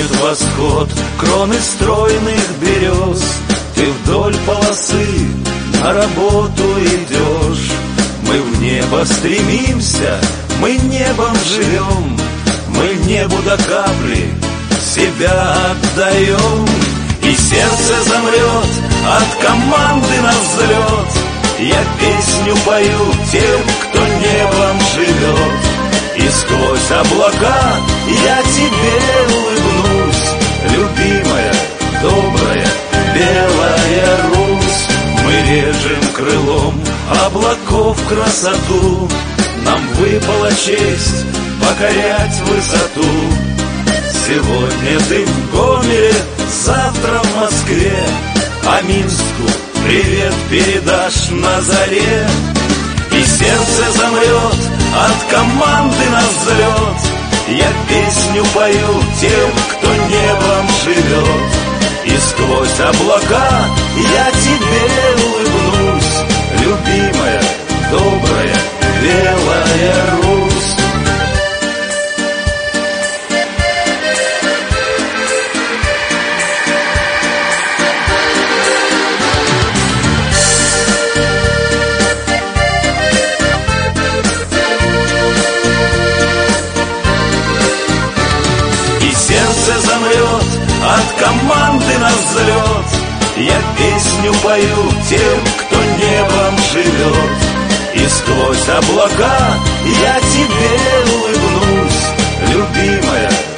Уходит восход, кроны стройных берез. Ты вдоль полосы на работу идешь. Мы в небо стремимся, мы небом живем. Мы небу до капли себя отдаем. И сердце замрет от команды на взлет. Я песню пою тем, кто небом живет. И сквозь облака я тебе улыбнусь, любимая, добрая, белая Русь. Мы режем крылом облаков красоту. Нам выпала честь покорять высоту. Сегодня ты в Гомеле, завтра в Москве, а Минску привет передашь на заре. И сердце замрет от команды на взлет. Я песню пою тем, кто небом живет. И сквозь облака я тебе улыбнусь, любимая, добрая, белая Русь. Сердце замрет от команды на взлет. Я песню пою тем, кто небом живет. И сквозь облака я тебе улыбнусь, любимая,